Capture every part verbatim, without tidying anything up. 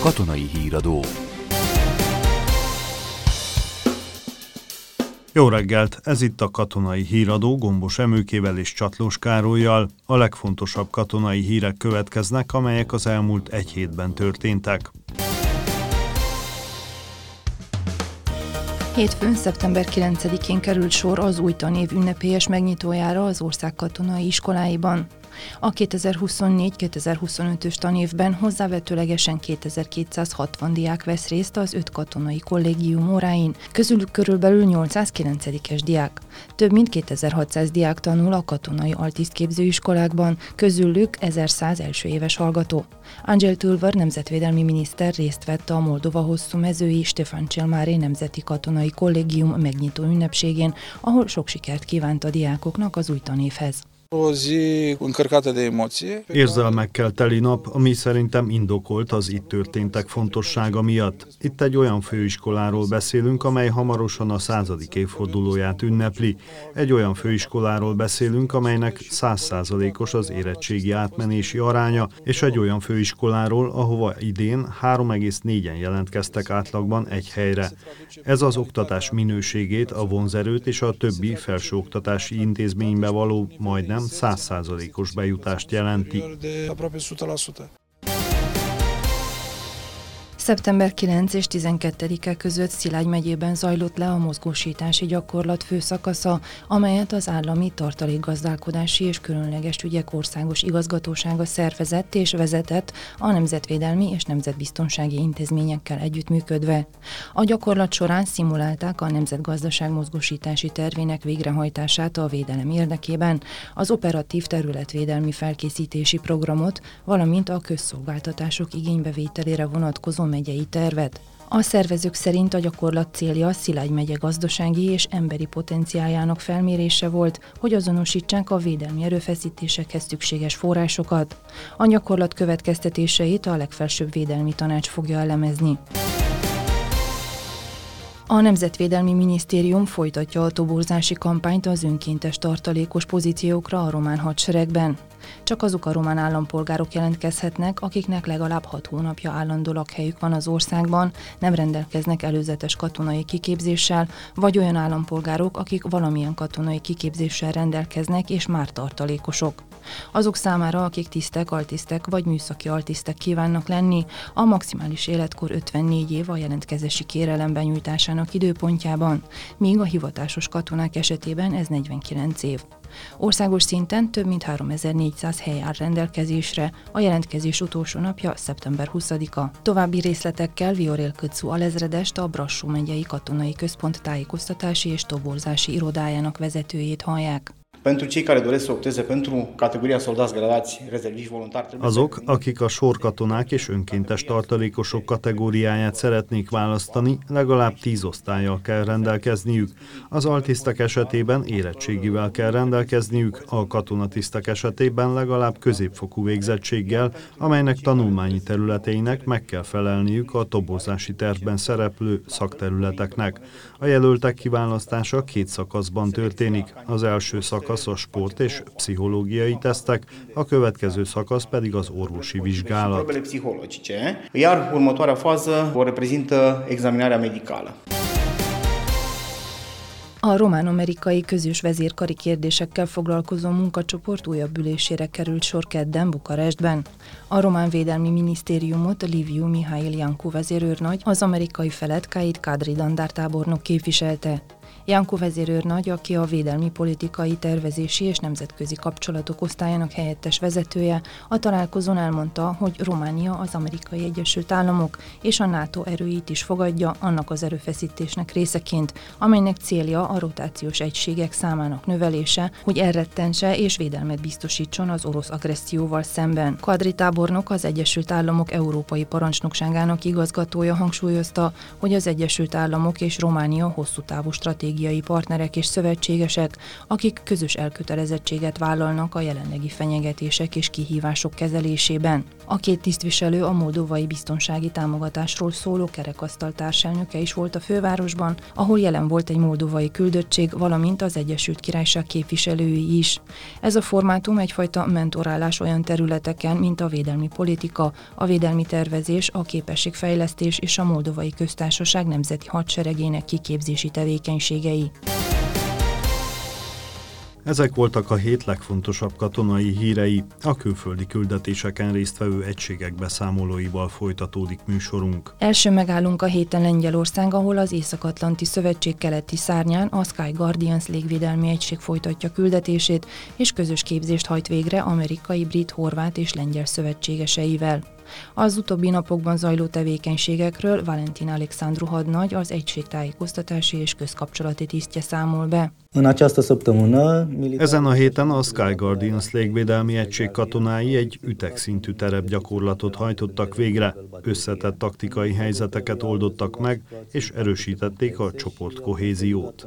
Katonai Híradó. Jó reggelt! Ez itt a Katonai Híradó Gombos Emőkével és Csatlós Károllyal. A legfontosabb katonai hírek következnek, amelyek az elmúlt egy hétben történtek. Hétfőn, szeptember kilencedikén került sor az új tanév ünnepélyes megnyitójára az ország katonai iskoláiban. A kétezer-huszonnégy kétezer-huszonötös tanévben hozzávetőlegesen kétezer-kétszázhatvan diák vesz részt az öt katonai kollégium óráin, közülük körülbelül nyolcszázkilencedikes diák. Több mint kétezer-hatszáz diák tanul a katonai altisztképzőiskolákban, közülük ezerszáz első éves hallgató. Angel Tulver nemzetvédelmi miniszter részt vett a Moldova hosszú mezői Stefan Cel Mare Nemzeti Katonai Kollégium megnyitó ünnepségén, ahol sok sikert kívánt a diákoknak az új tanévhez. Érzelmekkel teli nap, ami szerintem indokolt az itt történtek fontossága miatt. Itt egy olyan főiskoláról beszélünk, amely hamarosan a századik évfordulóját ünnepli. Egy olyan főiskoláról beszélünk, amelynek száz százalékos az érettségi átmenési aránya, és egy olyan főiskoláról, ahova idén három egész négyen jelentkeztek átlagban egy helyre. Ez az oktatás minőségét, a vonzerőt és a többi felsőoktatási intézménybe való majdnem száz százalékos bejutást jelenti. szeptember kilencedike és tizenkettedike között Szilágy megyében zajlott le a mozgósítási gyakorlat főszakasza, amelyet az Állami Tartalékgazdálkodási és Különleges Ügyek Országos Igazgatósága szervezett és vezetett a nemzetvédelmi és nemzetbiztonsági intézményekkel együttműködve. A gyakorlat során szimulálták a nemzetgazdaság mozgósítási tervének végrehajtását a védelem érdekében, az operatív területvédelmi felkészítési programot, valamint a közszolgáltatások igénybevételére vonatkozó megyei tervet. A szervezők szerint a gyakorlat célja Szilágy megye gazdasági és emberi potenciáljának felmérése volt, hogy azonosítsák a védelmi erőfeszítésekhez szükséges forrásokat. A gyakorlat következtetéseit a legfelsőbb védelmi tanács fogja elemezni. A Nemzetvédelmi Minisztérium folytatja a toborzási kampányt az önkéntes tartalékos pozíciókra a román hadseregben. Csak azok a román állampolgárok jelentkezhetnek, akiknek legalább hat hónapja állandó lakhelyük van az országban, nem rendelkeznek előzetes katonai kiképzéssel, vagy olyan állampolgárok, akik valamilyen katonai kiképzéssel rendelkeznek és már tartalékosok. Azok számára, akik tisztek, altisztek vagy műszaki altisztek kívánnak lenni, a maximális életkor ötvennégy év a jelentkezési kérelem benyújtásának időpontjában, míg a hivatásos katonák esetében ez negyvenkilenc év. Országos szinten több mint háromezer-négyszáz hely áll rendelkezésre, a jelentkezés utolsó napja szeptember huszadika. További részletekkel Viorel Kötszú alezredest, a Brassó megyei katonai központ tájékoztatási és toborzási irodájának vezetőjét hallják. Azok, akik a sorkatonák és önkéntes tartalékosok kategóriáját szeretnék választani, legalább tíz osztállyal kell rendelkezniük. Az altisztek esetében érettségivel kell rendelkezniük, a katonatisztek esetében legalább középfokú végzettséggel, amelynek tanulmányi területeinek meg kell felelniük a toborzási tervben szereplő szakterületeknek. A jelöltek kiválasztása két szakaszban történik. Az első szakasz a sport és pszichológiai tesztek, a következő szakasz pedig az orvosi vizsgálat. Iar următoarea fază o reprezintă examinarea medicală. A román-amerikai közös vezérkari kérdésekkel foglalkozó munkacsoport újabb ülésére került sor kedden Bukarestben. A román védelmi minisztériumot Liviu Mihail Iancu vezérőrnagy, az amerikai felet Caid Kadri dandártábornok képviselte. Iancu vezérőrnagy, aki a védelmi politikai tervezési és nemzetközi kapcsolatok osztályának helyettes vezetője, a találkozón elmondta, hogy Románia az Amerikai Egyesült Államok és a NATO erőit is fogadja annak az erőfeszítésnek részeként, amelynek célja a rotációs egységek számának növelése, hogy elrettentse és védelmet biztosítson az orosz agresszióval szemben. Kadri tábornok, az Egyesült Államok Európai Parancsnokságának igazgatója hangsúlyozta, hogy az Egyesült Államok és Románia hosszú távú stratégiai stratégiai partnerek és szövetségesek, akik közös elkötelezettséget vállalnak a jelenlegi fenyegetések és kihívások kezelésében. A két tisztviselő a moldovai biztonsági támogatásról szóló kerekasztal társelnöke is volt a fővárosban, ahol jelen volt egy moldovai küldöttség, valamint az Egyesült Királyság képviselői is. Ez a formátum egyfajta mentorálás olyan területeken, mint a védelmi politika, a védelmi tervezés, a képességfejlesztés és a Moldovai Köztársaság nemzeti hadseregének kiképzési tevékenységei. Ezek voltak a hét legfontosabb katonai hírei. A külföldi küldetéseken résztvevő egységek beszámolóival folytatódik műsorunk. Első megállunk a héten Lengyelország, ahol az Észak-Atlanti Szövetség keleti szárnyán a Sky Guardians légvédelmi egység folytatja küldetését, és közös képzést hajt végre amerikai, brit, horvát és lengyel szövetségeseivel. Az utóbbi napokban zajló tevékenységekről Valentin Alexandru hadnagy, az egység tájékoztatási és közkapcsolati tisztje számol be. Ezen a héten a Sky Guardians légvédelmi egység katonái egy ütegszintű terepgyakorlatot hajtottak végre, összetett taktikai helyzeteket oldottak meg, és erősítették a csoportkohéziót.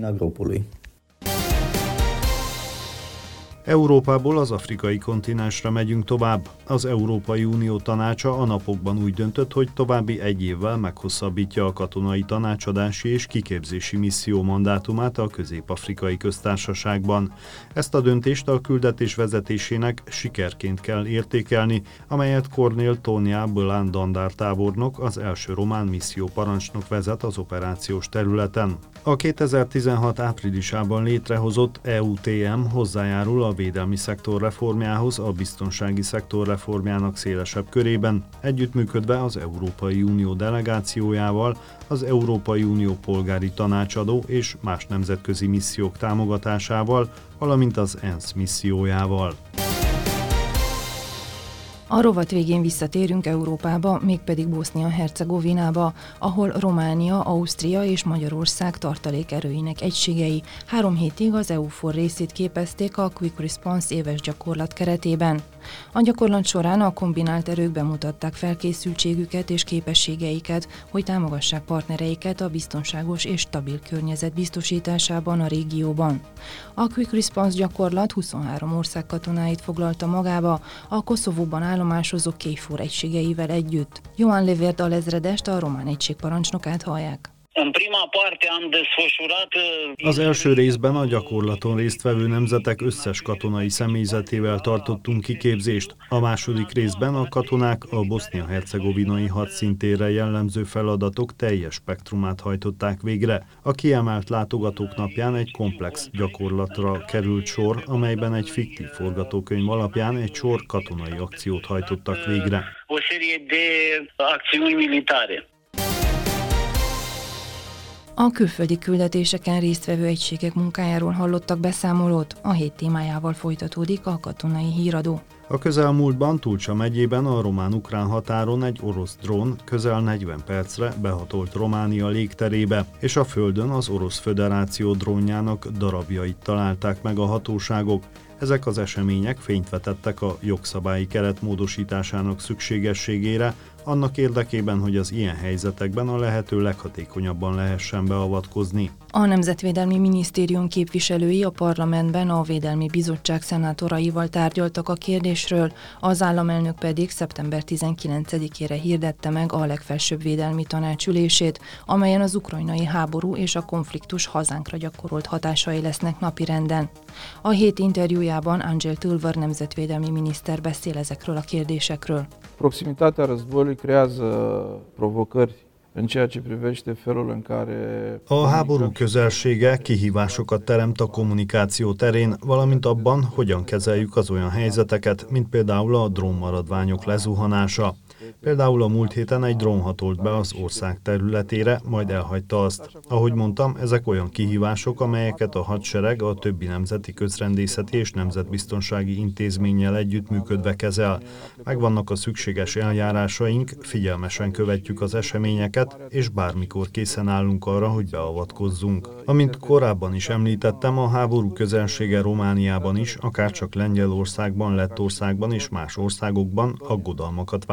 Európából az afrikai kontinensre megyünk tovább. Az Európai Unió tanácsa a napokban úgy döntött, hogy további egy évvel meghosszabbítja a katonai tanácsadási és kiképzési misszió mandátumát a Közép-Afrikai Köztársaságban. Ezt a döntést a küldetés vezetésének sikerként kell értékelni, amelyet Cornél Tónia Bölán dandártábornok, az első román misszióparancsnok vezet az operációs területen. A kétezer-tizenhat áprilisában létrehozott E U T M hozzájárul a védelmi szektor reformjához a biztonsági szektor reformjának szélesebb körében, együttműködve az Európai Unió delegációjával, az Európai Unió polgári tanácsadó és más nemzetközi missziók támogatásával, valamint az ENSZ missziójával. A rovat végén visszatérünk Európába, mégpedig Bosznia-Hercegovinába, ahol Románia, Ausztria és Magyarország tartalékerőinek egységei három hétig az E U F O R részét képezték a Quick Response éves gyakorlat keretében. A gyakorlat során a kombinált erők bemutatták felkészültségüket és képességeiket, hogy támogassák partnereiket a biztonságos és stabil környezet biztosításában a régióban. A Quick Response gyakorlat huszonhárom ország katonáit foglalta magába, a Koszovóban állomásozó K F O R egységeivel együtt. Johan Levert alezredest, a román egység parancsnokát hallják. Az első részben a gyakorlaton résztvevő nemzetek összes katonai személyzetével tartottunk kiképzést. A második részben a katonák a bosznia-hercegovinai hadszintérre jellemző feladatok teljes spektrumát hajtották végre. A kiemelt látogatók napján egy komplex gyakorlatra került sor, amelyben egy fiktív forgatókönyv alapján egy sor katonai akciót hajtottak végre. A külföldi küldetéseken résztvevő egységek munkájáról hallottak beszámolót, a hét témájával folytatódik a katonai híradó. A közelmúltban Tulcsa megyében a román-ukrán határon egy orosz drón közel negyven percre behatolt Románia légterébe, és a földön az Orosz Föderáció drónjának darabjait találták meg a hatóságok. Ezek az események fényt vetettek a jogszabályi keret módosításának szükségességére, annak érdekében, hogy az ilyen helyzetekben a lehető leghatékonyabban lehessen beavatkozni. A Nemzetvédelmi Minisztérium képviselői a parlamentben a Védelmi Bizottság szenátoraival tárgyaltak a kérdésről, az államelnök pedig szeptember tizenkilencedikére hirdette meg a legfelsőbb védelmi tanács ülését, amelyen az ukrajnai háború és a konfliktus hazánkra gyakorolt hatásai lesznek napirenden. A hét interjújában Angel Tülver nemzetvédelmi miniszter beszél ezekről a kérdésekről. Proximitatea războiului creează provocări în ceea ce privește felul în care... A háború közelsége kihívásokat teremt a kommunikáció terén, valamint abban, hogyan kezeljük az olyan helyzeteket, mint például a drónmaradványok lezuhanása. Például a múlt héten egy drón hatolt be az ország területére, majd elhagyta azt. Ahogy mondtam, ezek olyan kihívások, amelyeket a hadsereg a többi nemzeti közrendészeti és nemzetbiztonsági intézménnyel együttműködve kezel. Megvannak a szükséges eljárásaink, figyelmesen követjük az eseményeket, és bármikor készen állunk arra, hogy beavatkozzunk. Amint korábban is említettem, a háború közelsége Romániában is, akárcsak Lengyelországban, Lettországban és más országokban aggodalmakat váltott ki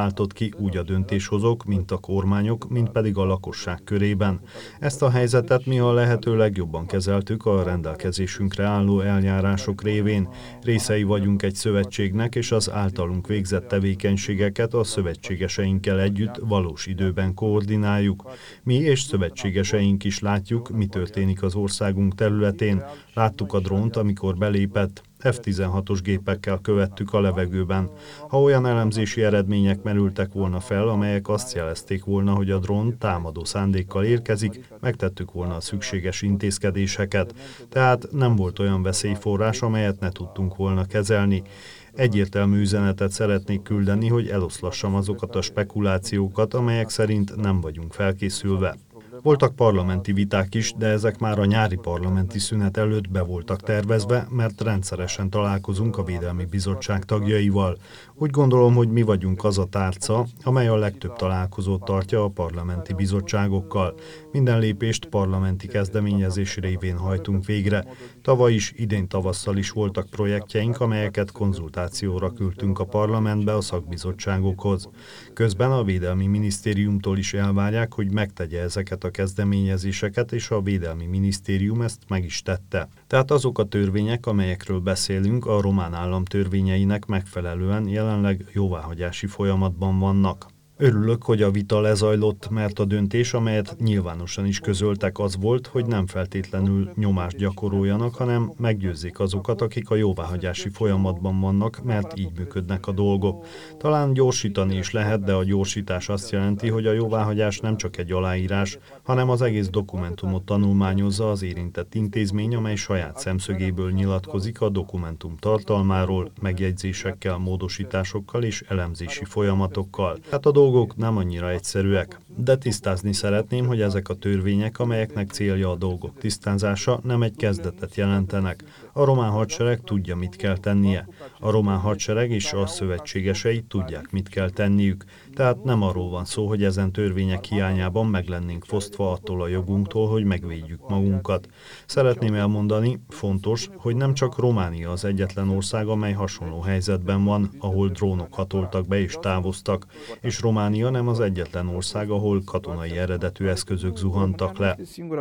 ki, úgy a döntéshozók, mint a kormányok, mint pedig a lakosság körében. Ezt a helyzetet mi a lehető legjobban kezeltük a rendelkezésünkre álló eljárások révén. Részei vagyunk egy szövetségnek, és az általunk végzett tevékenységeket a szövetségeseinkkel együtt valós időben koordináljuk. Mi és szövetségeseink is látjuk, mi történik az országunk területén. Láttuk a drónt, amikor belépett. ef tizenhatos gépekkel követtük a levegőben. Ha olyan elemzési eredmények merültek volna fel, amelyek azt jelezték volna, hogy a drón támadó szándékkal érkezik, megtettük volna a szükséges intézkedéseket. Tehát nem volt olyan veszélyforrás, amelyet ne tudtunk volna kezelni. Egyértelmű üzenetet szeretnék küldeni, hogy eloszlassam azokat a spekulációkat, amelyek szerint nem vagyunk felkészülve. Voltak parlamenti viták is, de ezek már a nyári parlamenti szünet előtt be voltak tervezve, mert rendszeresen találkozunk a Védelmi Bizottság tagjaival. Úgy gondolom, hogy mi vagyunk az a tárca, amely a legtöbb találkozót tartja a parlamenti bizottságokkal. Minden lépést parlamenti kezdeményezés révén hajtunk végre. Tavaly is, idén tavasszal is voltak projektjeink, amelyeket konzultációra küldtünk a parlamentbe a szakbizottságokhoz. Közben a Védelmi Minisztériumtól is elvárják, hogy megtegye ezeket a kezdeményezéseket, és a Védelmi Minisztérium ezt meg is tette. Tehát azok a törvények, amelyekről beszélünk, a román állam törvényeinek megfelelően jelenleg jóváhagyási folyamatban vannak. Örülök, hogy a vita lezajlott, mert a döntés, amelyet nyilvánosan is közöltek, az volt, hogy nem feltétlenül nyomást gyakoroljanak, hanem meggyőzzék azokat, akik a jóváhagyási folyamatban vannak, mert így működnek a dolgok. Talán gyorsítani is lehet, de a gyorsítás azt jelenti, hogy a jóváhagyás nem csak egy aláírás, hanem az egész dokumentumot tanulmányozza az érintett intézmény, amely saját szemszögéből nyilatkozik a dokumentum tartalmáról, megjegyzésekkel, módosításokkal és elemzési folyamatokkal. Tehát a dolgok nem annyira egyszerűek, de tisztázni szeretném, hogy ezek a törvények, amelyeknek célja a dolgok tisztázása, nem egy kezdetet jelentenek. A román hadsereg tudja, mit kell tennie. A román hadsereg és a szövetségesei tudják, mit kell tenniük. Tehát nem arról van szó, hogy ezen törvények hiányában meg lennénk fosztva attól a jogunktól, hogy megvédjük magunkat. Szeretném elmondani, fontos, hogy nem csak Románia az egyetlen ország, amely hasonló helyzetben van, ahol drónok hatoltak be és távoztak, és Románia nem az egyetlen ország, ahol katonai eredetű eszközök zuhantak le.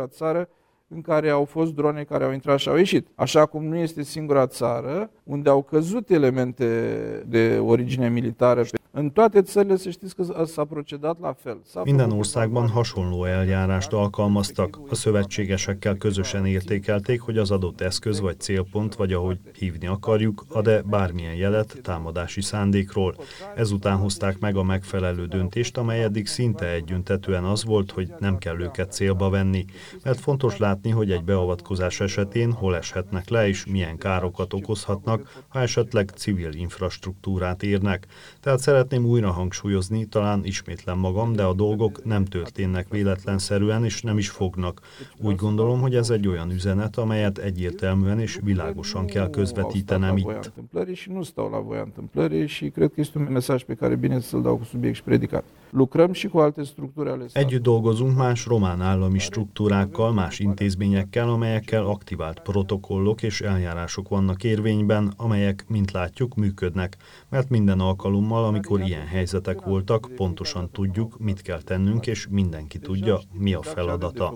în care au fost drone care au intrat și au ieșit. Așa cum nu este singura țară unde au căzut elemente de origine militară. În toate țările, să știți că s-a procedat la fel. Minden országban hasonló eljárást alkalmaztak. A szövetségesekkel közösen értékelték, hogy az adott eszköz vagy célpont, vagy ahogy hívni akarjuk, ad-e bármilyen jelet támadási szándékról. Ezután hozták meg a megfelelő döntést, amely eddig szinte egyöntetűen az volt, hogy nem kell őket célba venni. Mert fontos látni, hogy egy beavatkozás esetén hol eshetnek le és milyen károkat okozhatnak, ha esetleg civil infrastruktúrát érnek. Tehát szeretném újra hangsúlyozni, talán ismétlem magam, de a dolgok nem történnek véletlenszerűen és nem is fognak. Úgy gondolom, hogy ez egy olyan üzenet, amelyet egyértelműen és világosan kell közvetítenem itt. Együtt dolgozunk más román állami struktúrákkal, más intézményekkel, amelyekkel aktivált protokollok és eljárások vannak érvényben, amelyek, mint látjuk, működnek. Mert minden alkalommal, amikor ilyen helyzetek voltak, pontosan tudjuk, mit kell tennünk, és mindenki tudja, mi a feladata.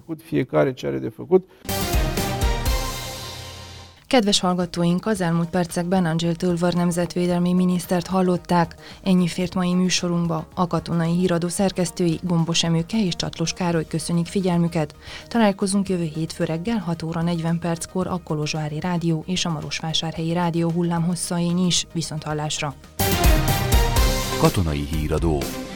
Kedves hallgatóink, az elmúlt percekben Angel Tölvar nemzetvédelmi minisztert hallották. Ennyi fért mai műsorunkba. A Katonai Híradó szerkesztői Gombos Emőke és Csatlos Károly köszönik figyelmüket. Találkozunk jövő hétfő reggel hat óra negyven perckor a Kolozsvári Rádió és a Marosvásárhelyi Rádió hullámhosszain is. Viszonthallásra! Katonai Híradó.